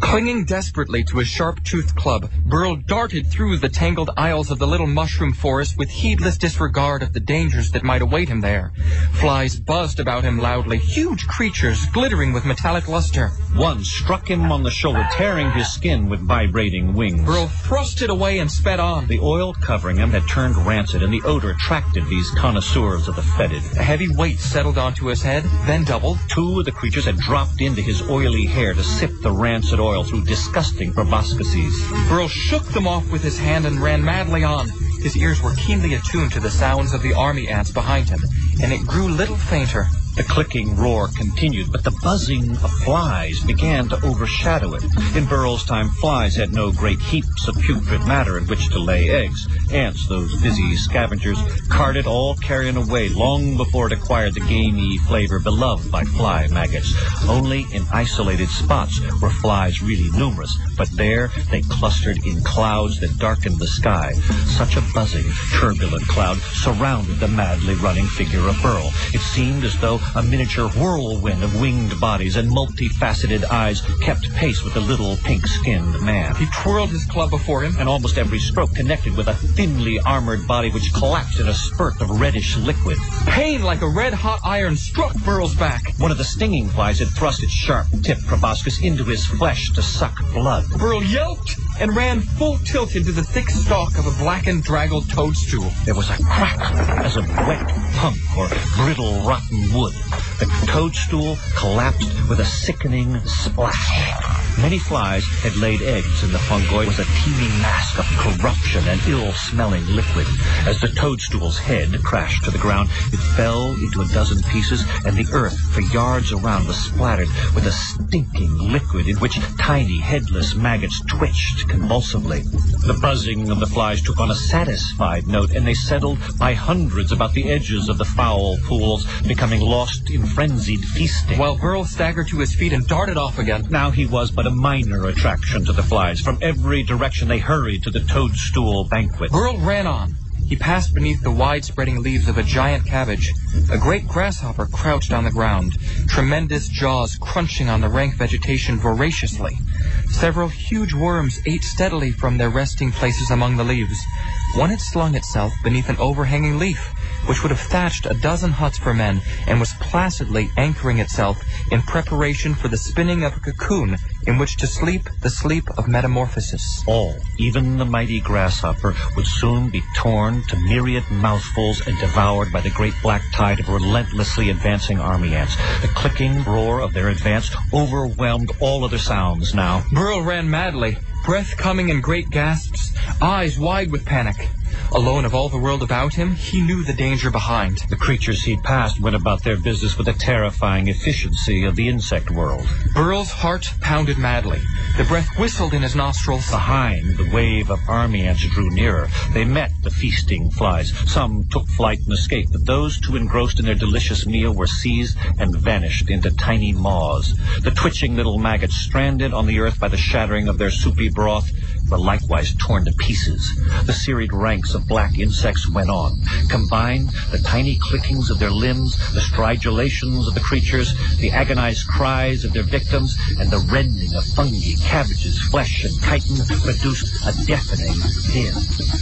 Clinging desperately to his sharp-toothed club, Burl darted through the tangled aisles of the little mushroom forest with heedless disregard of the dangers that might await him there. Flies buzzed about him loudly, huge creatures glittering with metallic luster. One struck him on the shoulder, tearing his skin with vibrating wings. Burl thrust it away and sped on. The oil covering him had turned rancid, and the odor attracted these connoisseurs of the fetid. A heavy weight settled onto his head, then doubled. Two of the creatures had dropped into his oily hair to sip the rancid oil through disgusting proboscises. Burl shook them off with his hand and ran madly on. His ears were keenly attuned to the sounds of the army ants behind him, and it grew little fainter. The clicking roar continued, but the buzzing of flies began to overshadow it. In Burl's time, flies had no great heaps of putrid matter in which to lay eggs. Ants, those busy scavengers, carted all carrion away long before it acquired the gamey flavor beloved by fly maggots. Only in isolated spots were flies really numerous, but there they clustered in clouds that darkened the sky. Such a buzzing, turbulent cloud surrounded the madly running figure of Burl. It seemed as though a miniature whirlwind of winged bodies and multifaceted eyes kept pace with the little pink-skinned man. He twirled his club before him, and almost every stroke connected with a thinly armored body which collapsed in a spurt of reddish liquid. Pain like a red-hot iron struck Burl's back. One of the stinging flies had thrust its sharp-tipped proboscis into his flesh to suck blood. Burl yelped and ran full tilt into the thick stalk of a blackened, draggled toadstool. There was a crack as of wet punk or brittle rotten wood. The toadstool collapsed with a sickening splash. Many flies had laid eggs in the fungoid. It was a teeming mask of corruption and ill-smelling liquid. As the toadstool's head crashed to the ground, it fell into a dozen pieces, and the earth for yards around was splattered with a stinking liquid in which tiny, headless maggots twitched convulsively. The buzzing of the flies took on a satisfied note, and they settled by hundreds about the edges of the foul pools, becoming lost in frenzied feasting. While Burl staggered to his feet and darted off again. Now he was but a minor attraction to the flies. From every direction they hurried to the toadstool banquet. Burl ran on. He passed beneath the wide-spreading leaves of a giant cabbage. A great grasshopper crouched on the ground, tremendous jaws crunching on the rank vegetation voraciously. Several huge worms ate steadily from their resting places among the leaves. One had slung itself beneath an overhanging leaf, which would have thatched a dozen huts for men, and was placidly anchoring itself in preparation for the spinning of a cocoon in which to sleep the sleep of metamorphosis. All, even the mighty grasshopper, would soon be torn to myriad mouthfuls and devoured by the great black tide of relentlessly advancing army ants. The clicking roar of their advance overwhelmed all other sounds now. Burl ran madly, breath coming in great gasps, eyes wide with panic. Alone of all the world about him, he knew the danger behind. The creatures he passed went about their business with the terrifying efficiency of the insect world. Burl's heart pounded madly. The breath whistled in his nostrils. Behind, the wave of army ants drew nearer. They met the feasting flies. Some took flight and escaped, but those too engrossed in their delicious meal were seized and vanished into tiny maws. The twitching little maggots, stranded on the earth by the shattering of their soupy broth, were likewise torn to pieces. The serried ranks of black insects went on. Combined, the tiny clickings of their limbs, the stridulations of the creatures, the agonized cries of their victims, and the rending of fungi, cabbages, flesh, and chitin produced a deafening din.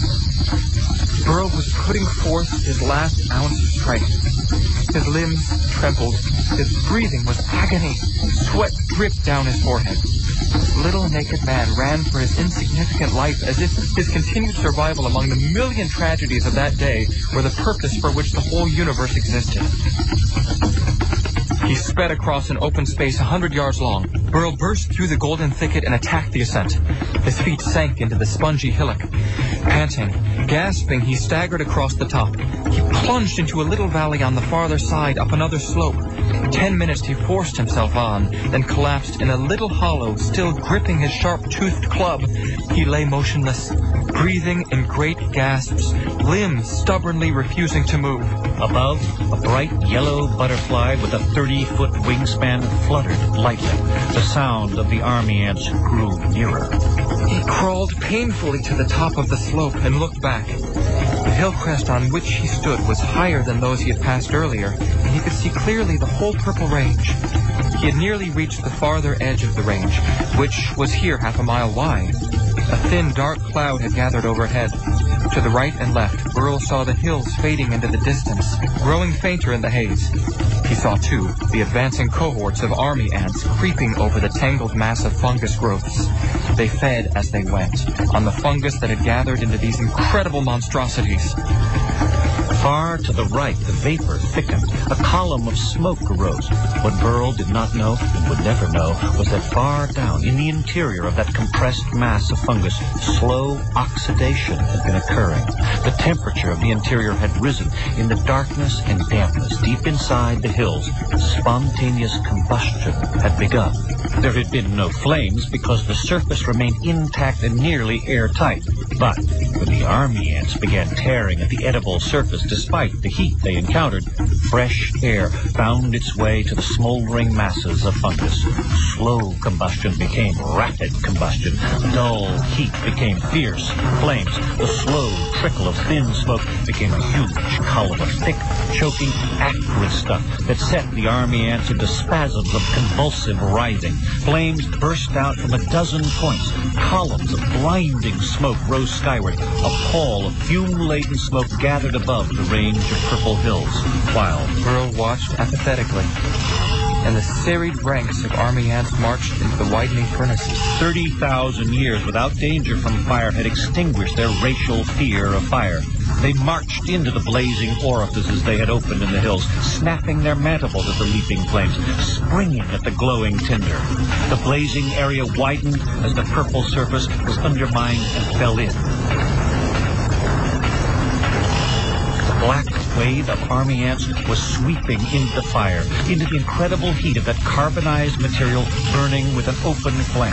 Burl was putting forth his last ounce of strength. His limbs trembled. His breathing was agony. Sweat dripped down his forehead. The little naked man ran for his insignificant life as if his continued survival among the million tragedies of that day were the purpose for which the whole universe existed. He sped across an open space 100 yards long. Burl burst through the golden thicket and attacked the ascent. His feet sank into the spongy hillock. Panting, gasping, he staggered across the top. He plunged into a little valley on the farther side up another slope. 10 minutes he forced himself on, then collapsed in a little hollow, still gripping his sharp-toothed club. He lay motionless, breathing in great gasps, limbs stubbornly refusing to move. Above, a bright yellow butterfly with a 30-foot wingspan fluttered lightly. The sound of the army ants grew nearer. He crawled painfully to the top of the slope and looked back. hill crest on which he stood was higher than those he had passed earlier, and he could see clearly the whole Purple Range. He had nearly reached the farther edge of the range, which was here half a mile wide. A thin, dark cloud had gathered overhead. To the right and left, Burl saw the hills fading into the distance, growing fainter in the haze. He saw, too, the advancing cohorts of army ants creeping over the tangled mass of fungus growths. They fed as they went, on the fungus that had gathered into these incredible monstrosities. Far to the right, the vapor thickened. A column of smoke arose. What Burl did not know, and would never know, was that far down in the interior of that compressed mass of fungus, slow oxidation had been occurring. The temperature of the interior had risen. In the darkness and dampness, deep inside the hills, spontaneous combustion had begun. There had been no flames because the surface remained intact and nearly airtight. But when the army ants began tearing at the edible surface despite the heat they encountered, fresh air found its way to the smoldering masses of fungus. Slow combustion became rapid combustion. Dull heat became fierce flames. The slow trickle of thin smoke became a huge column of thick, choking, acrid stuff that set the army ants into spasms of convulsive writhing. Flames burst out from a dozen points. Columns of blinding smoke rose skyward. A pall of fume-laden smoke gathered above the range of purple hills, while Burl watched apathetically, and the serried ranks of army ants marched into the widening furnaces. 30,000 years without danger from fire had extinguished their racial fear of fire. They marched into the blazing orifices they had opened in the hills, snapping their mandibles at the leaping flames, springing at the glowing tinder. The blazing area widened as the purple surface was undermined and fell in. The black wave of army ants was sweeping into the fire, into the incredible heat of that carbonized material burning with an open flame.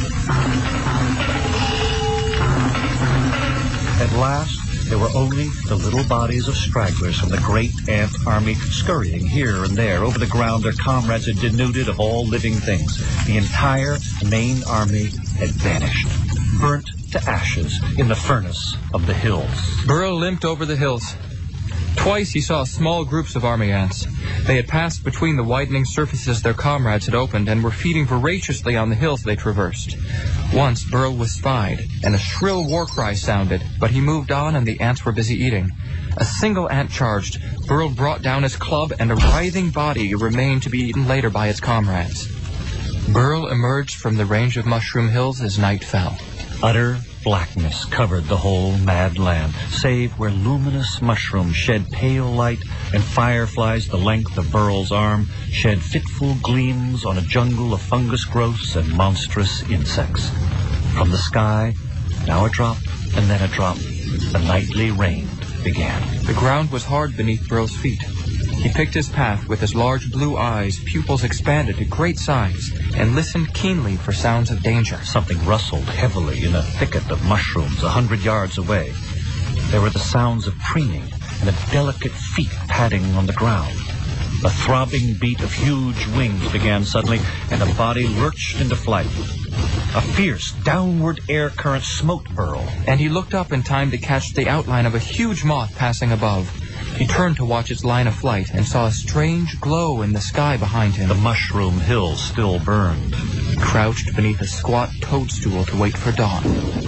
At last, there were only the little bodies of stragglers from the great ant army scurrying here and there over the ground their comrades had denuded of all living things. The entire main army had vanished, burnt to ashes in the furnace of the hills. Burl limped over the hills. Twice he saw small groups of army ants. They had passed between the widening surfaces their comrades had opened and were feeding voraciously on the hills they traversed. Once Burl was spied, and a shrill war cry sounded, but he moved on and the ants were busy eating. A single ant charged. Burl brought down his club, and a writhing body remained to be eaten later by its comrades. Burl emerged from the range of mushroom hills as night fell. Utter blackness covered the whole mad land, save where luminous mushrooms shed pale light and fireflies the length of Burl's arm shed fitful gleams on a jungle of fungus growths and monstrous insects. From the sky, now a drop and then a drop, the nightly rain began. The ground was hard beneath Burl's feet. He picked his path with his large blue eyes, pupils expanded to great size, and listened keenly for sounds of danger. Something rustled heavily in a thicket of mushrooms 100 yards away. There were the sounds of preening and of delicate feet padding on the ground. A throbbing beat of huge wings began suddenly, and a body lurched into flight. A fierce, downward air current smote Burl, and he looked up in time to catch the outline of a huge moth passing above. He turned to watch its line of flight and saw a strange glow in the sky behind him. The mushroom hills still burned. He crouched beneath a squat toadstool to wait for dawn.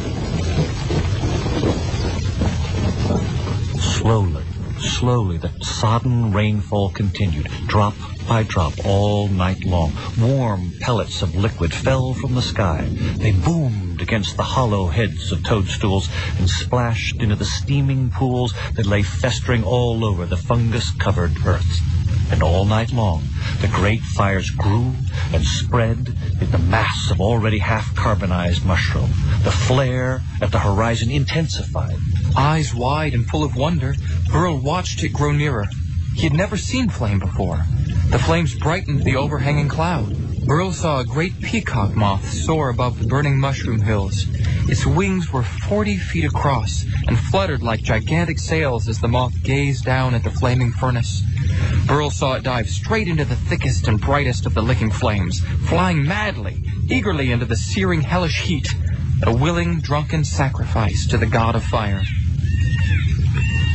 Slowly, the sodden rainfall continued, drop by drop, all night long. Warm pellets of liquid fell from the sky. They boomed against the hollow heads of toadstools and splashed into the steaming pools that lay festering all over the fungus-covered earth. And all night long, the great fires grew and spread in the mass of already half-carbonized mushroom. The flare at the horizon intensified. Eyes wide and full of wonder, Burl watched it grow nearer. He had never seen flame before. The flames brightened the overhanging cloud. Burl saw a great peacock moth soar above the burning mushroom hills. Its wings were 40 feet across and fluttered like gigantic sails as the moth gazed down at the flaming furnace. Burl saw it dive straight into the thickest and brightest of the licking flames, flying madly, eagerly into the searing hellish heat, a willing, drunken sacrifice to the god of fire.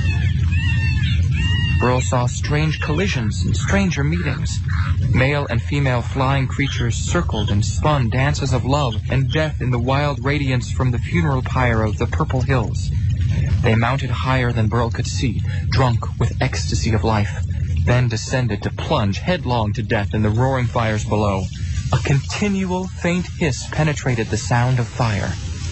Burl saw strange collisions and stranger meetings. Male and female flying creatures circled and spun dances of love and death in the wild radiance from the funeral pyre of the purple hills. They mounted higher than Burl could see, drunk with ecstasy of life, then descended to plunge headlong to death in the roaring fires below. A continual faint hiss penetrated the sound of fire.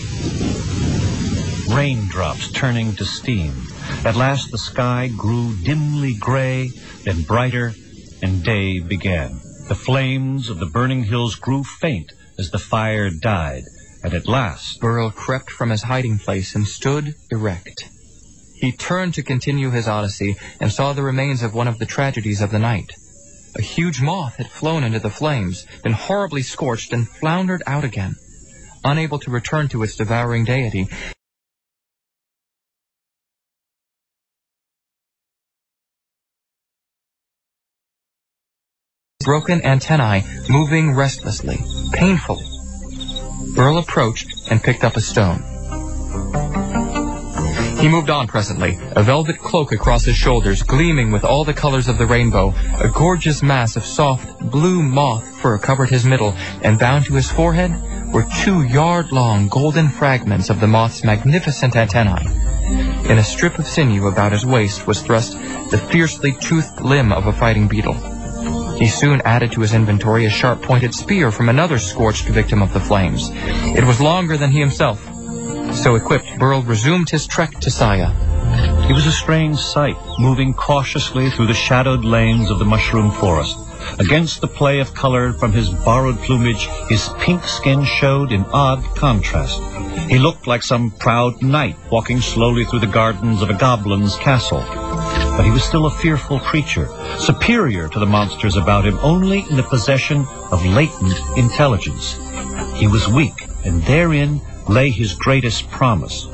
Raindrops turning to steam. At last the sky grew dimly gray, then brighter, and day began. The flames of the burning hills grew faint as the fire died, and at last Burl crept from his hiding place and stood erect. He turned to continue his odyssey and saw the remains of one of the tragedies of the night. A huge moth had flown into the flames, been horribly scorched, and floundered out again. Unable to return to its devouring deity, broken antennae moving restlessly, painfully. Burl approached and picked up a stone. He moved on presently, a velvet cloak across his shoulders, gleaming with all the colors of the rainbow. A gorgeous mass of soft, blue moth fur covered his middle, and bound to his forehead were 2-yard-long golden fragments of the moth's magnificent antennae. In a strip of sinew about his waist was thrust the fiercely toothed limb of a fighting beetle. He soon added to his inventory a sharp-pointed spear from another scorched victim of the flames. It was longer than he himself. So equipped, Burl resumed his trek to Saya. it was a strange sight, moving cautiously through the shadowed lanes of the mushroom forest. Against the play of color from his borrowed plumage, his pink skin showed in odd contrast. He looked like some proud knight walking slowly through the gardens of a goblin's castle. But he was still a fearful creature, superior to the monsters about him only in the possession of latent intelligence. He was weak, and therein lay his greatest promise.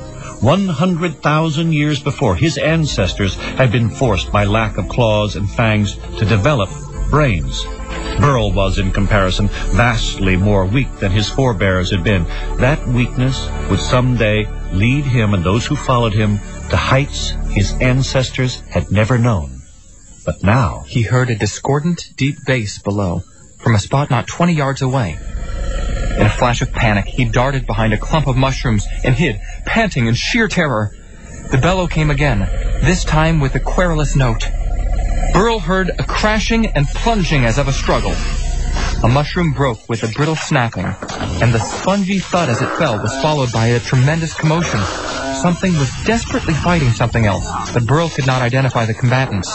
100,000 years before, his ancestors had been forced by lack of claws and fangs to develop brains. Burl was, in comparison, vastly more weak than his forebears had been. That weakness would someday lead him and those who followed him to heights his ancestors had never known. But now he heard a discordant, deep bass below, from a spot not 20 yards away. In a flash of panic, he darted behind a clump of mushrooms and hid, panting in sheer terror. The bellow came again, this time with a querulous note. Burl heard a crashing and plunging as of a struggle. A mushroom broke with a brittle snapping, and the spongy thud as it fell was followed by a tremendous commotion. Something was desperately fighting something else, but Burl could not identify the combatants.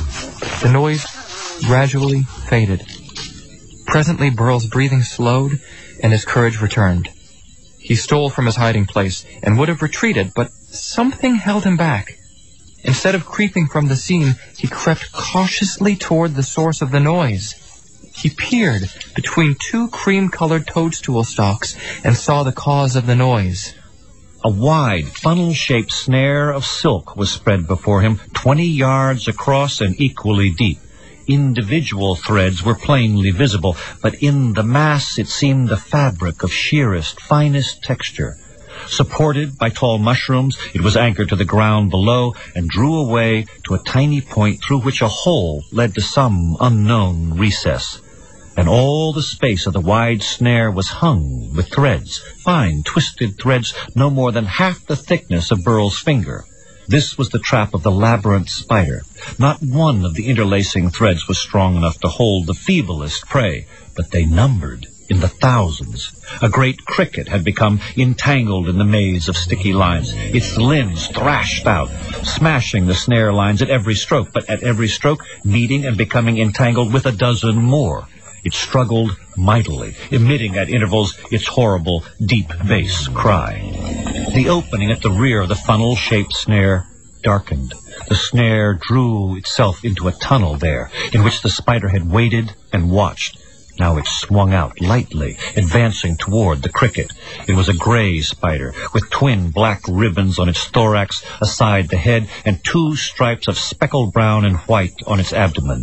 The noise gradually faded. Presently, Burl's breathing slowed, and his courage returned. He stole from his hiding place and would have retreated, but something held him back. Instead of creeping from the scene, he crept cautiously toward the source of the noise. He peered between two cream-colored toadstool stalks and saw the cause of the noise. a wide, funnel-shaped snare of silk was spread before him, 20 yards across and equally deep. Individual threads were plainly visible, but in the mass it seemed the fabric of sheerest, finest texture. Supported by tall mushrooms, it was anchored to the ground below and drew away to a tiny point through which a hole led to some unknown recess. And all the space of the wide snare was hung with threads, fine, twisted threads no more than half the thickness of Burl's finger. This was the trap of the labyrinth spider. Not one of the interlacing threads was strong enough to hold the feeblest prey, but they numbered in the thousands. A great cricket had become entangled in the maze of sticky lines. Its limbs thrashed out, smashing the snare lines at every stroke, but at every stroke meeting and becoming entangled with a dozen more. It struggled mightily, emitting at intervals its horrible, deep bass cry. The opening at the rear of the funnel-shaped snare darkened. The snare drew itself into a tunnel there, in which the spider had waited and watched. Now it swung out lightly, advancing toward the cricket. It was a gray spider, with twin black ribbons on its thorax, aside the head, and two stripes of speckled brown and white on its abdomen.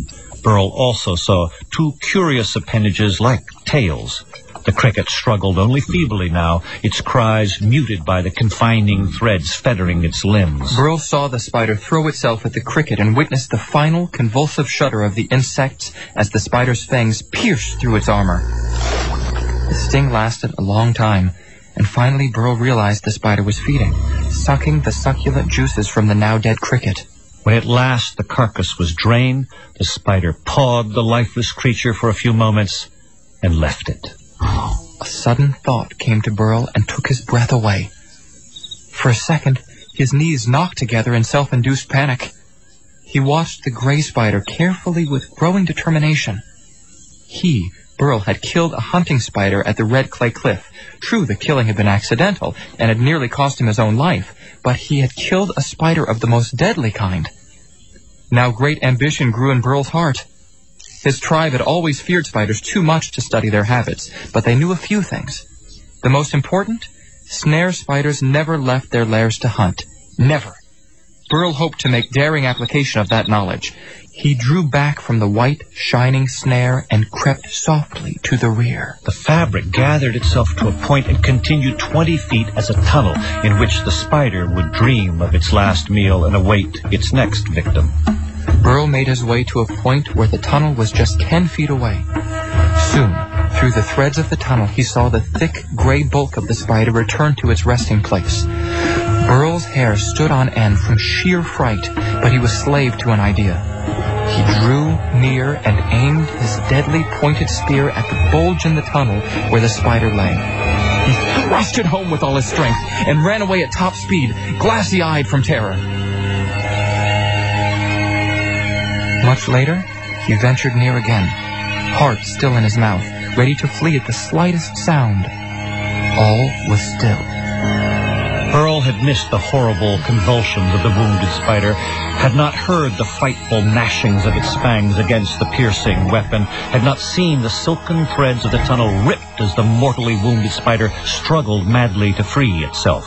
Burl also saw two curious appendages like tails. The cricket struggled only feebly now, its cries muted by the confining threads fettering its limbs. Burl saw the spider throw itself at the cricket and witnessed the final convulsive shudder of the insects as the spider's fangs pierced through its armor. The sting lasted a long time, and finally Burl realized the spider was feeding, sucking the succulent juices from the now dead cricket. When at last the carcass was drained, the spider pawed the lifeless creature for a few moments and left it. A sudden thought came to Burl and took his breath away. For a second, his knees knocked together in self-induced panic. He watched the gray spider carefully with growing determination. He, Burl, had killed a hunting spider at the Red Clay Cliff. True, the killing had been accidental and had nearly cost him his own life, but he had killed a spider of the most deadly kind. Now great ambition grew in Burl's heart. His tribe had always feared spiders too much to study their habits, but they knew a few things. The most important? Snare spiders never left their lairs to hunt. Never. Burl hoped to make daring application of that knowledge. He drew back from the white, shining snare and crept softly to the rear. The fabric gathered itself to a point and continued 20 feet as a tunnel in which the spider would dream of its last meal and await its next victim. Burl made his way to a point where the tunnel was just 10 feet away. Soon, through the threads of the tunnel, he saw the thick, gray bulk of the spider return to its resting place. Burl's hair stood on end from sheer fright, but he was slave to an idea. He drew near and aimed his deadly pointed spear at the bulge in the tunnel where the spider lay. He thrust it home with all his strength and ran away at top speed, glassy-eyed from terror. Much later, he ventured near again, heart still in his mouth, ready to flee at the slightest sound. All was still. Burl had missed the horrible convulsions of the wounded spider, had not heard the frightful gnashings of its fangs against the piercing weapon, had not seen the silken threads of the tunnel ripped as the mortally wounded spider struggled madly to free itself.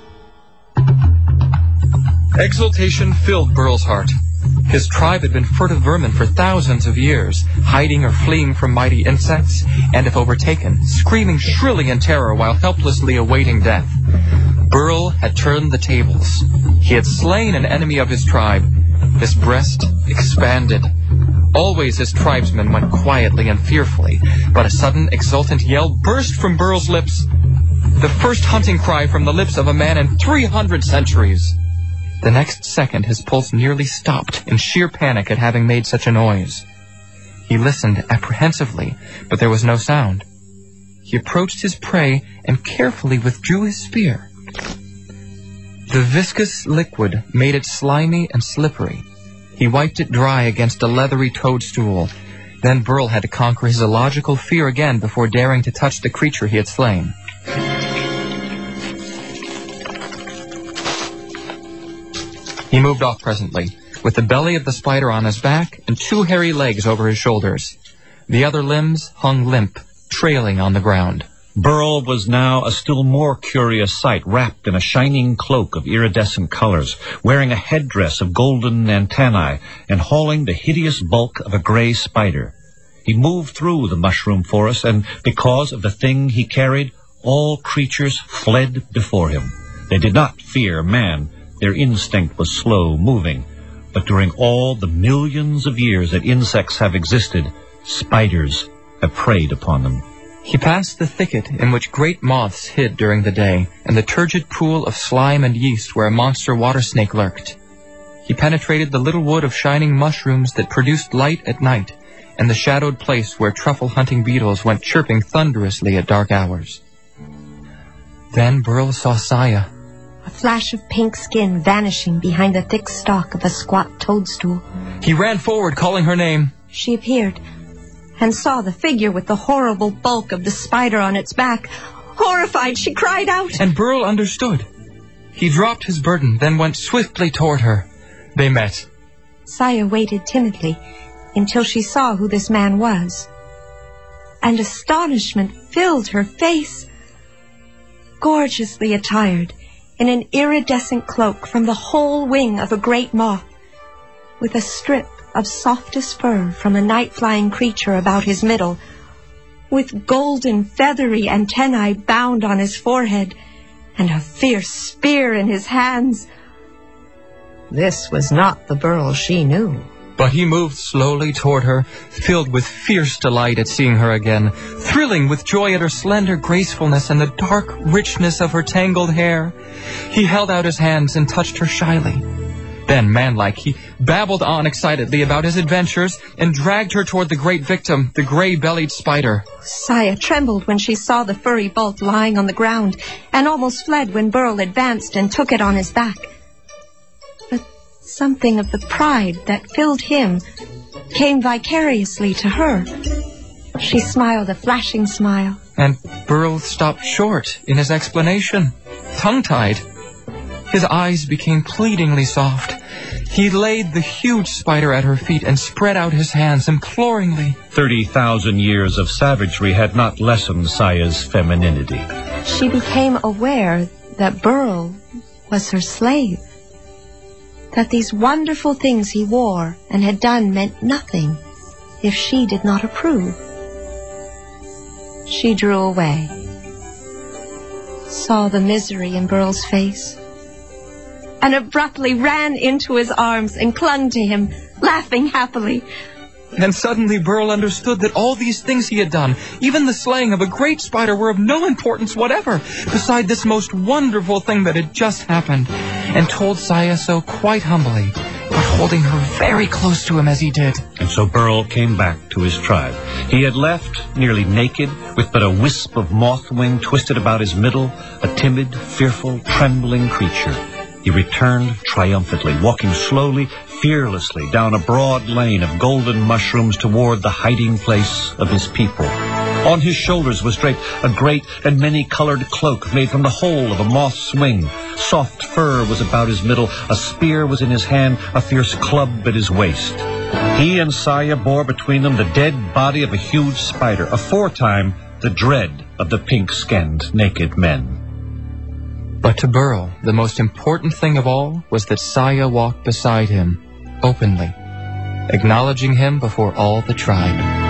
Exultation filled Burl's heart. His tribe had been furtive vermin for thousands of years, hiding or fleeing from mighty insects, and if overtaken, screaming shrilly in terror while helplessly awaiting death. Burl had turned the tables. He had slain an enemy of his tribe. His breast expanded. Always his tribesmen went quietly and fearfully, but a sudden exultant yell burst from Burl's lips. The first hunting cry from the lips of a man in 300 centuries. The next second, his pulse nearly stopped in sheer panic at having made such a noise. He listened apprehensively, but there was no sound. He approached his prey and carefully withdrew his spear. The viscous liquid made it slimy and slippery. He wiped it dry against a leathery toadstool. Then Burl had to conquer his illogical fear again before daring to touch the creature he had slain. He moved off presently, with the belly of the spider on his back and two hairy legs over his shoulders. The other limbs hung limp, trailing on the ground. Burl was now a still more curious sight, wrapped in a shining cloak of iridescent colors, wearing a headdress of golden antennae, and hauling the hideous bulk of a gray spider. He moved through the mushroom forest, and because of the thing he carried, all creatures fled before him. They did not fear man. Their instinct was slow-moving. But during all the millions of years that insects have existed, spiders have preyed upon them. He passed the thicket in which great moths hid during the day, and the turgid pool of slime and yeast where a monster water snake lurked. He penetrated the little wood of shining mushrooms that produced light at night, and the shadowed place where truffle-hunting beetles went chirping thunderously at dark hours. Then Burl saw Saya. A flash of pink skin vanishing behind the thick stalk of a squat toadstool. He ran forward, calling her name. She appeared, and saw the figure with the horrible bulk of the spider on its back. Horrified, she cried out. And Burl understood. He dropped his burden, then went swiftly toward her. They met. Saya waited timidly until she saw who this man was, and astonishment filled her face. Gorgeously attired in an iridescent cloak from the whole wing of a great moth, with a strip of softest fur from a night-flying creature about his middle, with golden feathery antennae bound on his forehead, and a fierce spear in his hands. This was not the Burl she knew. But he moved slowly toward her, filled with fierce delight at seeing her again, thrilling with joy at her slender gracefulness and the dark richness of her tangled hair. He held out his hands and touched her shyly. Then, manlike, he babbled on excitedly about his adventures and dragged her toward the great victim, the gray-bellied spider. Saya trembled when she saw the furry bulk lying on the ground and almost fled when Burl advanced and took it on his back. But something of the pride that filled him came vicariously to her. She smiled a flashing smile. And Burl stopped short in his explanation, tongue-tied. His eyes became pleadingly soft. He laid the huge spider at her feet and spread out his hands imploringly. 30,000 years of savagery had not lessened Saya's femininity. She became aware that Burl was her slave, that these wonderful things he wore and had done meant nothing if she did not approve. She drew away, saw the misery in Burl's face, and abruptly ran into his arms and clung to him, laughing happily. And suddenly Burl understood that all these things he had done, even the slaying of a great spider, were of no importance whatever beside this most wonderful thing that had just happened, and told Saya so quite humbly, but holding her very close to him as he did. And so Burl came back to his tribe. He had left nearly naked, with but a wisp of moth wing twisted about his middle, a timid, fearful, trembling creature. He returned triumphantly, walking slowly, fearlessly down a broad lane of golden mushrooms toward the hiding place of his people. On his shoulders was draped a great and many-colored cloak made from the whole of a moth's wing. Soft fur was about his middle, a spear was in his hand, a fierce club at his waist. He and Saya bore between them the dead body of a huge spider, aforetime the dread of the pink-skinned naked men. But to Burl, the most important thing of all was that Saya walked beside him, openly, acknowledging him before all the tribe.